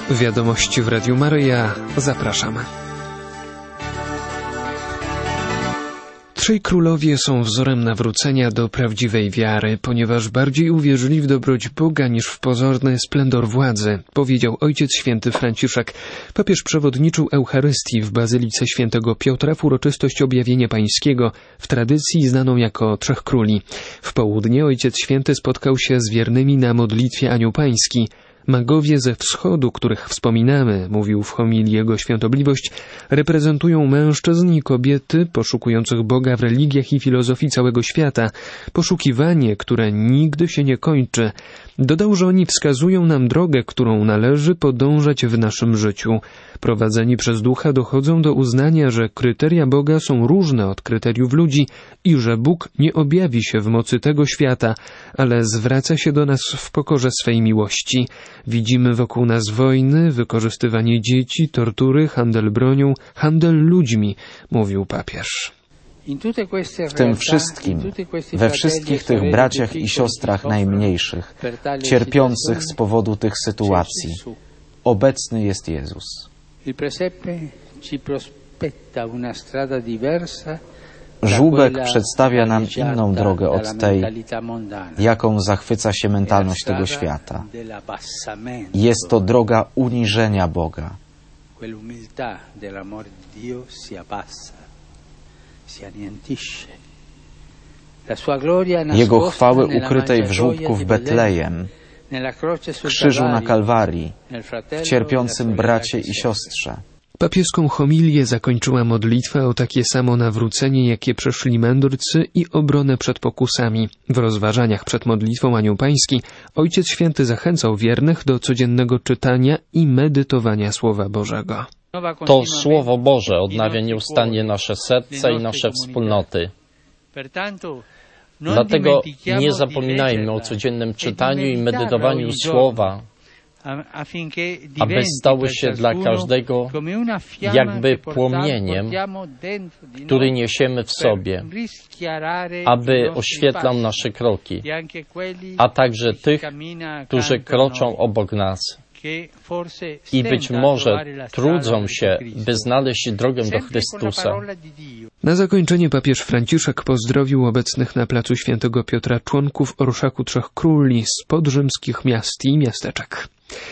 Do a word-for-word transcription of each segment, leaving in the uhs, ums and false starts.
Wiadomości w Radiu Maryja. Zapraszamy. Trzej królowie są wzorem nawrócenia do prawdziwej wiary, ponieważ bardziej uwierzyli w dobroć Boga niż w pozorny splendor władzy, powiedział Ojciec Święty Franciszek. Papież przewodniczył Eucharystii w Bazylice Świętego Piotra w uroczystość Objawienia Pańskiego, w tradycji znaną jako Trzech Króli. W południe Ojciec Święty spotkał się z wiernymi na modlitwie Anioł Pański. Magowie ze wschodu, których wspominamy, mówił w homilii Jego Świątobliwość, reprezentują mężczyzn i kobiety poszukujących Boga w religiach i filozofii całego świata, poszukiwanie, które nigdy się nie kończy. Dodał, że oni wskazują nam drogę, którą należy podążać w naszym życiu. Prowadzeni przez Ducha dochodzą do uznania, że kryteria Boga są różne od kryteriów ludzi i że Bóg nie objawi się w mocy tego świata, ale zwraca się do nas w pokorze swej miłości. Widzimy wokół nas wojny, wykorzystywanie dzieci, tortury, handel bronią, handel ludźmi, mówił papież. W tym wszystkim, we wszystkich tych braciach i siostrach najmniejszych, cierpiących z powodu tych sytuacji, obecny jest Jezus. Żłóbek przedstawia nam inną drogę od tej, jaką zachwyca się mentalność tego świata. Jest to droga uniżenia Boga. Jego chwały ukrytej w żłóbku w Betlejem, w krzyżu na Kalwarii, w cierpiącym bracie i siostrze. Papieską homilię zakończyła modlitwa o takie samo nawrócenie, jakie przeszli mędrcy i obronę przed pokusami. W rozważaniach przed modlitwą Anioł Pański Ojciec Święty zachęcał wiernych do codziennego czytania i medytowania Słowa Bożego. To Słowo Boże odnawia nieustannie nasze serca i nasze wspólnoty. Dlatego nie zapominajmy o codziennym czytaniu i medytowaniu Słowa, aby stały się dla każdego jakby płomieniem, który niesiemy w sobie, aby oświetlał nasze kroki, a także tych, którzy kroczą obok nas i być może trudzą się, by znaleźć drogę do Chrystusa. Na zakończenie papież Franciszek pozdrowił obecnych na placu Świętego Piotra członków Orszaku Trzech Króli z podrzymskich miast i miasteczek.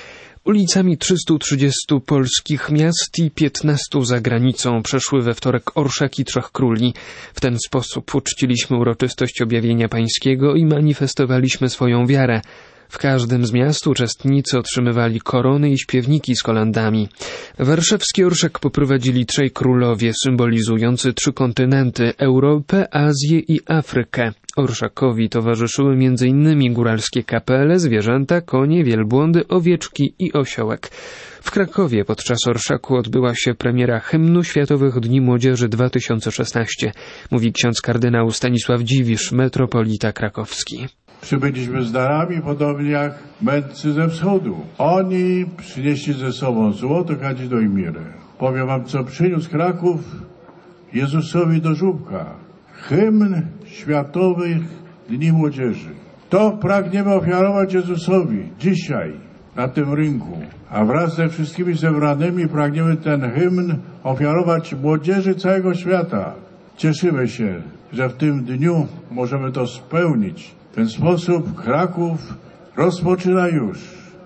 Ulicami trzystu trzydziestu polskich miast i piętnastu za granicą przeszły we wtorek Orszaki Trzech Króli. W ten sposób uczciliśmy uroczystość Objawienia Pańskiego i manifestowaliśmy swoją wiarę. W każdym z miast uczestnicy otrzymywali korony i śpiewniki z kolędami. Warszawski orszak poprowadzili trzej królowie, symbolizujący trzy kontynenty – Europę, Azję i Afrykę. Orszakowi towarzyszyły między innymi góralskie kapele, zwierzęta, konie, wielbłądy, owieczki i osiołek. W Krakowie podczas orszaku odbyła się premiera hymnu Światowych Dni Młodzieży dwa tysiące szesnaście, mówi ksiądz kardynał Stanisław Dziwisz, metropolita krakowski. Przybyliśmy z darami, podobnie jak mędrcy ze wschodu. Oni przynieśli ze sobą złoto, kadzideł i mirę. Powiem wam, co przyniósł Kraków Jezusowi do żłóbka. Hymn Światowych Dni Młodzieży. To pragniemy ofiarować Jezusowi dzisiaj na tym rynku. A wraz ze wszystkimi zebranymi pragniemy ten hymn ofiarować młodzieży całego świata. Cieszymy się, że w tym dniu możemy to spełnić. W ten sposób Kraków rozpoczyna już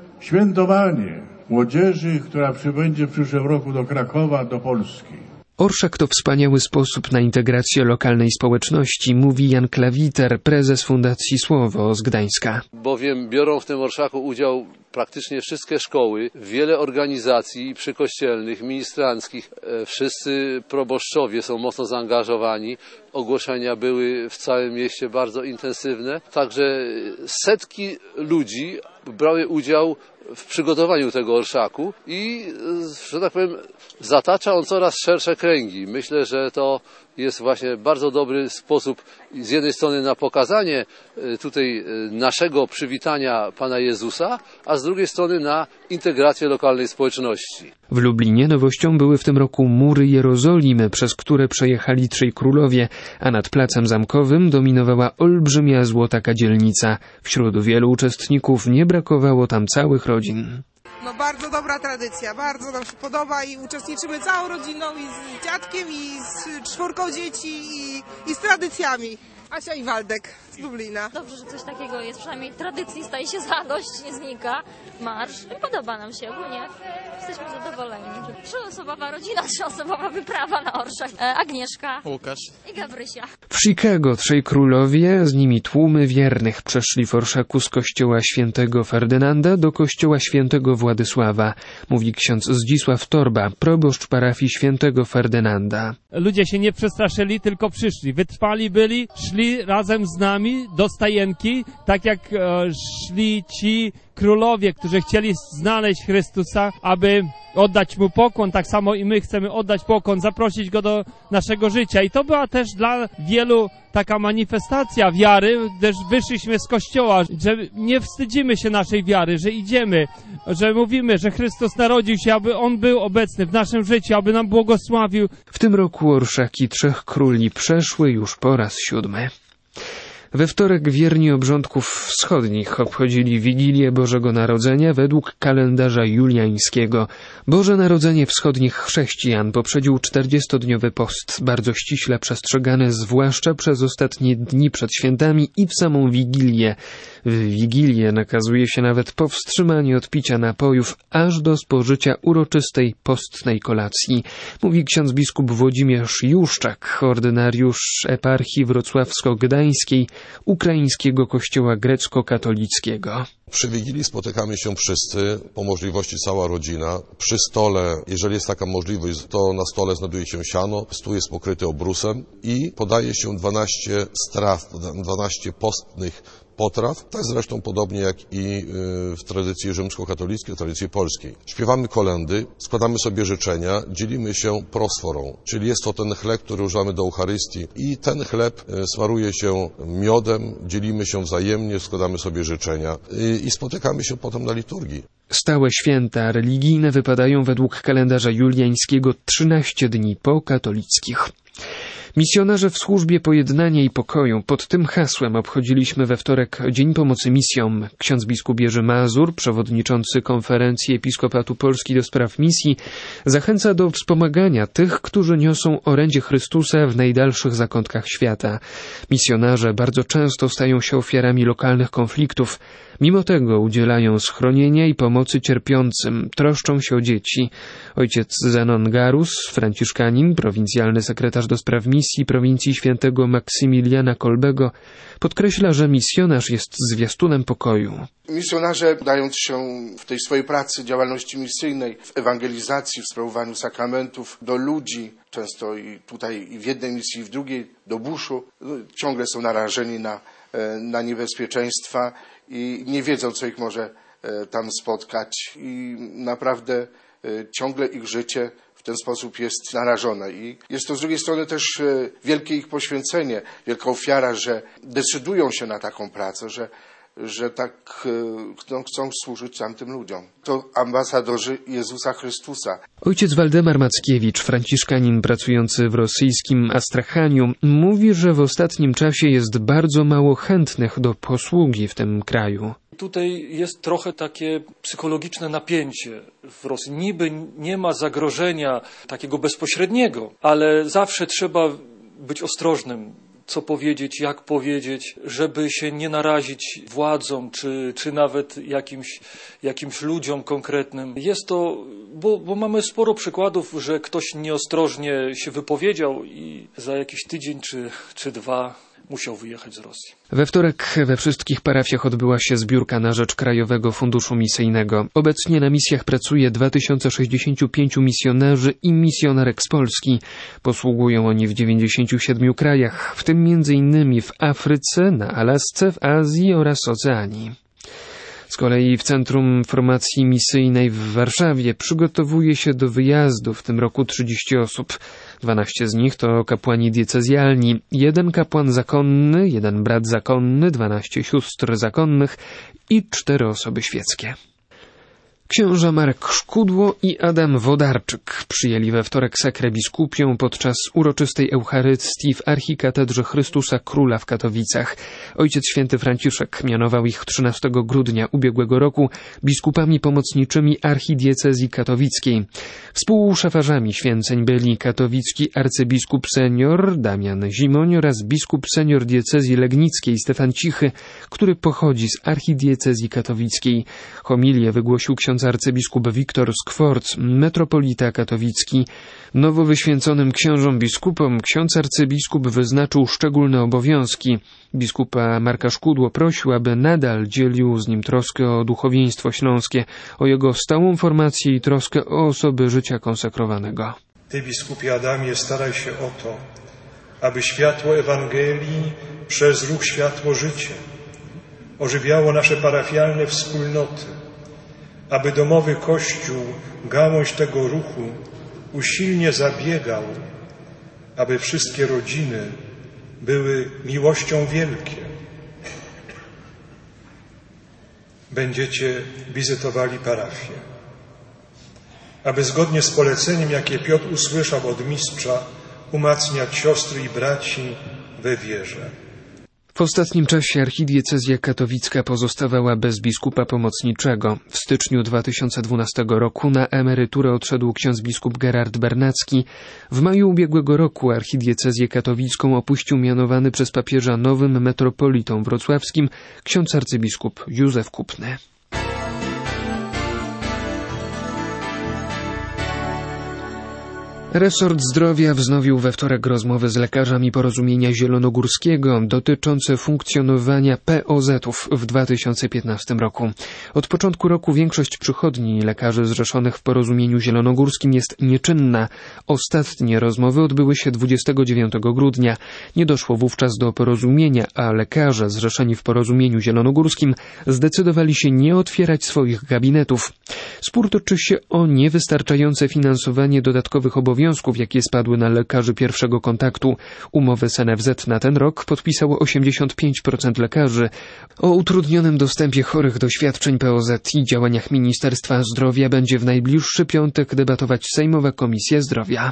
świętowanie młodzieży, która przybędzie w przyszłym roku do Krakowa, do Polski. Orszak to wspaniały sposób na integrację lokalnej społeczności, mówi Jan Klawiter, prezes Fundacji Słowo z Gdańska. Bowiem biorą w tym orszaku udział praktycznie wszystkie szkoły, wiele organizacji przykościelnych, ministranckich. Wszyscy proboszczowie są mocno zaangażowani. Ogłoszenia były w całym mieście bardzo intensywne. Także setki ludzi brały udział w przygotowaniu tego orszaku i, że tak powiem, zatacza on coraz szersze kręgi. Myślę, że to jest właśnie bardzo dobry sposób z jednej strony na pokazanie tutaj naszego przywitania Pana Jezusa, a z drugiej strony na integrację lokalnej społeczności. W Lublinie nowością były w tym roku mury Jerozolimy, przez które przejechali trzej królowie, a nad placem zamkowym dominowała olbrzymia złota kadzielnica. Wśród wielu uczestników nie brakowało tam całych rodzin. No bardzo dobra tradycja, bardzo nam się podoba i uczestniczymy całą rodziną i z dziadkiem, i z czwórką dzieci, i, i z tradycjami. Asia i Waldek z Lublina. Dobrze, że coś takiego jest, przynajmniej tradycji staje się zadość, nie znika. Marsz, podoba nam się ogólnie. Jesteśmy zadowoleni. Trzyosobowa rodzina, trzyosobowa wyprawa na orszak. E, Agnieszka, Łukasz i Gabrysia. W Chicago trzej królowie, z nimi tłumy wiernych, przeszli w orszaku z kościoła świętego Ferdynanda do kościoła świętego Władysława, mówi ksiądz Zdzisław Torba, proboszcz parafii świętego Ferdynanda. Ludzie się nie przestraszyli, tylko przyszli. Wytrwali byli, szli razem z nami do stajenki, tak jak e, szli ci królowie, którzy chcieli znaleźć Chrystusa, aby oddać Mu pokłon. Tak samo i my chcemy oddać pokłon, zaprosić Go do naszego życia. I to była też dla wielu taka manifestacja wiary, gdyż wyszliśmy z kościoła, że nie wstydzimy się naszej wiary, że idziemy, że mówimy, że Chrystus narodził się, aby On był obecny w naszym życiu, aby nam błogosławił. W tym roku orszaki Trzech Króli przeszły już po raz siódmy. We wtorek wierni obrządków wschodnich obchodzili Wigilię Bożego Narodzenia według kalendarza juliańskiego. Boże Narodzenie wschodnich chrześcijan poprzedził czterdziestodniowy post, bardzo ściśle przestrzegany zwłaszcza przez ostatnie dni przed świętami i w samą Wigilię. W Wigilię nakazuje się nawet powstrzymanie od picia napojów aż do spożycia uroczystej postnej kolacji, mówi ksiądz biskup Włodzimierz Juszczak, ordynariusz eparchii wrocławsko-gdańskiej Ukraińskiego Kościoła Grecko-Katolickiego. Przy Wigilii spotykamy się wszyscy, po możliwości cała rodzina. Przy stole, jeżeli jest taka możliwość, to na stole znajduje się siano, stół jest pokryty obrusem i podaje się dwanaście straw, dwanaście postnych potraw, tak zresztą podobnie jak i w tradycji rzymskokatolickiej, w tradycji polskiej. Śpiewamy kolędy, składamy sobie życzenia, dzielimy się prosforą, czyli jest to ten chleb, który używamy do Eucharystii i ten chleb smaruje się miodem, dzielimy się wzajemnie, składamy sobie życzenia i spotykamy się potem na liturgii. Stałe święta religijne wypadają według kalendarza juliańskiego trzynaście dni po katolickich. Misjonarze w służbie pojednania i pokoju. Pod tym hasłem obchodziliśmy we wtorek Dzień Pomocy Misjom. Ksiądz biskup Jerzy Mazur, przewodniczący Konferencji Episkopatu Polski do spraw misji, zachęca do wspomagania tych, którzy niosą orędzie Chrystusa w najdalszych zakątkach świata. Misjonarze bardzo często stają się ofiarami lokalnych konfliktów. Mimo tego udzielają schronienia i pomocy cierpiącym, troszczą się o dzieci. Ojciec Zenon Garus, franciszkanin, prowincjalny sekretarz do spraw misji prowincji świętego Maksymiliana Kolbego, podkreśla, że misjonarz jest zwiastunem pokoju. Misjonarze, dając się w tej swojej pracy, działalności misyjnej, w ewangelizacji, w sprawowaniu sakramentów do ludzi, często i tutaj i w jednej misji, i w drugiej, do buszu, ciągle są narażeni na, na niebezpieczeństwa i nie wiedzą, co ich może tam spotkać i naprawdę ciągle ich życie w ten sposób jest narażone. I jest to z drugiej strony też wielkie ich poświęcenie, wielka ofiara, że decydują się na taką pracę, że, że tak no, chcą służyć tamtym ludziom. To ambasadorzy Jezusa Chrystusa. Ojciec Waldemar Mackiewicz, franciszkanin pracujący w rosyjskim Astrachaniu, mówi, że w ostatnim czasie jest bardzo mało chętnych do posługi w tym kraju. Tutaj jest trochę takie psychologiczne napięcie w Rosji. Niby nie ma zagrożenia takiego bezpośredniego, ale zawsze trzeba być ostrożnym, co powiedzieć, jak powiedzieć, żeby się nie narazić władzom, czy, czy nawet jakimś, jakimś ludziom konkretnym. Jest to, bo, bo mamy sporo przykładów, że ktoś nieostrożnie się wypowiedział i za jakiś tydzień czy, czy dwa musiał wyjechać z Rosji. We wtorek we wszystkich parafiach odbyła się zbiórka na rzecz Krajowego Funduszu Misyjnego. Obecnie na misjach pracuje dwa tysiące sześćdziesięciu pięciu misjonarzy i misjonarek z Polski. Posługują oni w dziewięćdziesięciu siedmiu krajach, w tym między innymi w Afryce, na Alasce, w Azji oraz Oceanii. Z kolei w Centrum Formacji Misyjnej w Warszawie przygotowuje się do wyjazdu w tym roku trzydzieści osób. dwanaście z nich to kapłani diecezjalni, jeden kapłan zakonny, jeden brat zakonny, dwanaście sióstr zakonnych i cztery osoby świeckie. Książę Marek Szkudło i Adam Wodarczyk przyjęli we wtorek sakrę biskupią podczas uroczystej Eucharystii w Archikatedrze Chrystusa Króla w Katowicach. Ojciec Święty Franciszek mianował ich trzynastego grudnia ubiegłego roku biskupami pomocniczymi archidiecezji katowickiej. Współszafarzami święceń byli katowicki arcybiskup senior Damian Zimoń oraz biskup senior diecezji legnickiej Stefan Cichy, który pochodzi z archidiecezji katowickiej. Homilię wygłosił ksiądz arcybiskup Wiktor Skworc, metropolita katowicki. Nowo wyświęconym książom biskupom ksiądz arcybiskup wyznaczył szczególne obowiązki. Biskupa Marka Szkudło prosił, aby nadal dzielił z nim troskę o duchowieństwo śląskie, o jego stałą formację i troskę o osoby życia konsekrowanego. Ty, biskupie Adamie, staraj się o to, aby światło Ewangelii przez ruch Światło Życie ożywiało nasze parafialne wspólnoty, aby domowy Kościół, gałąź tego ruchu, usilnie zabiegał, aby wszystkie rodziny były miłością wielkie. Będziecie wizytowali parafię, aby zgodnie z poleceniem, jakie Piotr usłyszał od mistrza, umacniać siostry i braci we wierze. W ostatnim czasie archidiecezja katowicka pozostawała bez biskupa pomocniczego. W styczniu dwa tysiące dwunastego roku na emeryturę odszedł ksiądz biskup Gerard Bernacki. W maju ubiegłego roku archidiecezję katowicką opuścił mianowany przez papieża nowym metropolitą wrocławskim ksiądz arcybiskup Józef Kupny. Resort Zdrowia wznowił we wtorek rozmowy z lekarzami Porozumienia Zielonogórskiego dotyczące funkcjonowania P O Z-ów w dwa tysiące piętnastym roku. Od początku roku większość przychodni lekarzy zrzeszonych w Porozumieniu Zielonogórskim jest nieczynna. Ostatnie rozmowy odbyły się dwudziestego dziewiątego grudnia. Nie doszło wówczas do porozumienia, a lekarze zrzeszeni w Porozumieniu Zielonogórskim zdecydowali się nie otwierać swoich gabinetów. Spór toczy się o niewystarczające finansowanie dodatkowych obowiązków, jakie spadły na lekarzy pierwszego kontaktu. Umowę z N F Z na ten rok podpisało osiemdziesiąt pięć procent lekarzy. O utrudnionym dostępie chorych do świadczeń P O Z i działaniach Ministerstwa Zdrowia będzie w najbliższy piątek debatować Sejmowa Komisja Zdrowia.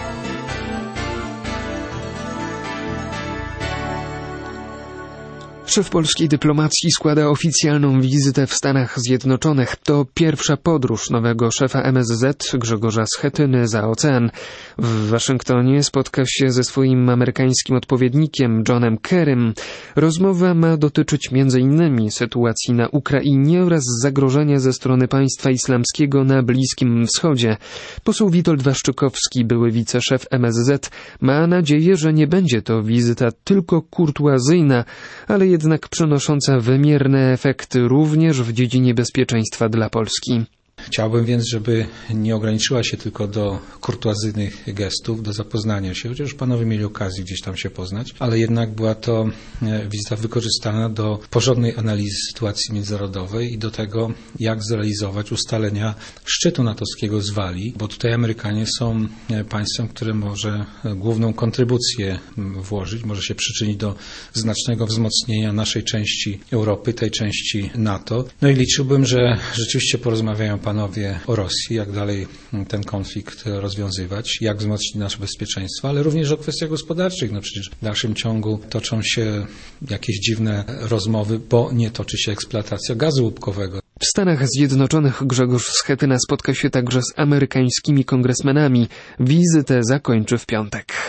Szef polskiej dyplomacji składa oficjalną wizytę w Stanach Zjednoczonych. To pierwsza podróż nowego szefa M S Z Grzegorza Schetyny za ocean. W Waszyngtonie spotka się ze swoim amerykańskim odpowiednikiem Johnem Kerrym. Rozmowa ma dotyczyć między innymi sytuacji na Ukrainie oraz zagrożenia ze strony państwa islamskiego na Bliskim Wschodzie. Poseł Witold Waszczykowski, były wiceszef M S Z, ma nadzieję, że nie będzie to wizyta tylko kurtuazyjna, ale jednak przynosząca wymierne efekty również w dziedzinie bezpieczeństwa dla Polski. Chciałbym więc, żeby nie ograniczyła się tylko do kurtuazyjnych gestów, do zapoznania się, chociaż panowie mieli okazję gdzieś tam się poznać, ale jednak była to wizyta wykorzystana do porządnej analizy sytuacji międzynarodowej i do tego, jak zrealizować ustalenia szczytu natowskiego z Walii, bo tutaj Amerykanie są państwem, które może główną kontrybucję włożyć, może się przyczynić do znacznego wzmocnienia naszej części Europy, tej części NATO. No i liczyłbym, że rzeczywiście porozmawiają panowie o Rosji, jak dalej ten konflikt rozwiązywać, jak wzmocnić nasze bezpieczeństwo, ale również o kwestiach gospodarczych. No przecież w dalszym ciągu toczą się jakieś dziwne rozmowy, bo nie toczy się eksploatacja gazu łupkowego. W Stanach Zjednoczonych Grzegorz Schetyna spotka się także z amerykańskimi kongresmenami. Wizytę zakończy w piątek.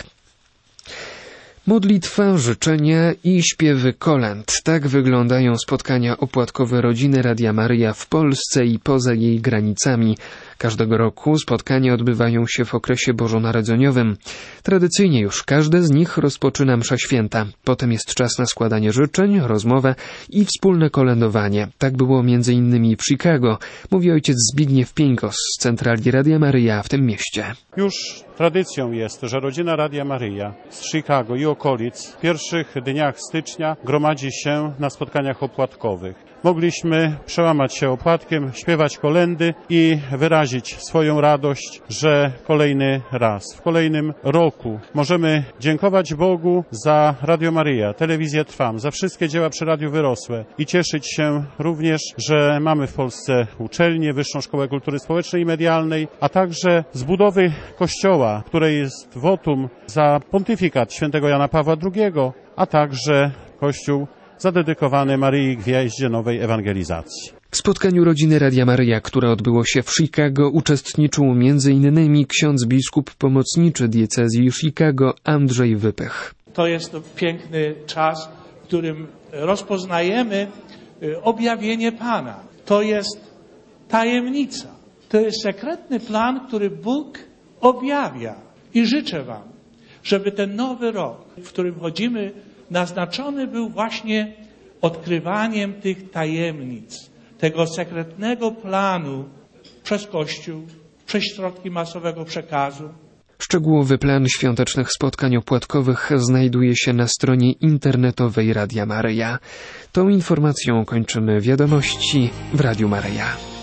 Modlitwa, życzenia i śpiewy kolęd. Tak wyglądają spotkania opłatkowe rodziny Radia Maryja w Polsce i poza jej granicami. Każdego roku spotkania odbywają się w okresie bożonarodzeniowym. Tradycyjnie już każde z nich rozpoczyna msza święta. Potem jest czas na składanie życzeń, rozmowę i wspólne kolędowanie. Tak było między innymi w Chicago, mówi ojciec Zbigniew Pieńkos z centrali Radia Maryja w tym mieście. Już tradycją jest, że rodzina Radia Maryja z Chicago i okolic w pierwszych dniach stycznia gromadzi się na spotkaniach opłatkowych. mogliśmy przełamać się opłatkiem, śpiewać kolędy i wyrazić swoją radość, że kolejny raz, w kolejnym roku możemy dziękować Bogu za Radio Maryja, Telewizję Trwam, za wszystkie dzieła przy Radiu Wyrosłe i cieszyć się również, że mamy w Polsce uczelnię, Wyższą Szkołę Kultury Społecznej i Medialnej, a także z budowy kościoła, której jest wotum za pontyfikat świętego Jana Pawła drugiego, a także kościół zadedykowany Maryi Gwieździe Nowej Ewangelizacji. W spotkaniu rodziny Radia Maryja, które odbyło się w Chicago, uczestniczył między innymi ksiądz biskup pomocniczy diecezji Chicago Andrzej Wypych. To jest piękny czas, w którym rozpoznajemy objawienie Pana. To jest tajemnica. To jest sekretny plan, który Bóg objawia. I życzę Wam, żeby ten nowy rok, w którym chodzimy, naznaczony był właśnie odkrywaniem tych tajemnic, tego sekretnego planu przez Kościół, przez środki masowego przekazu. Szczegółowy plan świątecznych spotkań opłatkowych znajduje się na stronie internetowej Radia Maryja. Tą informacją kończymy wiadomości w Radiu Maryja.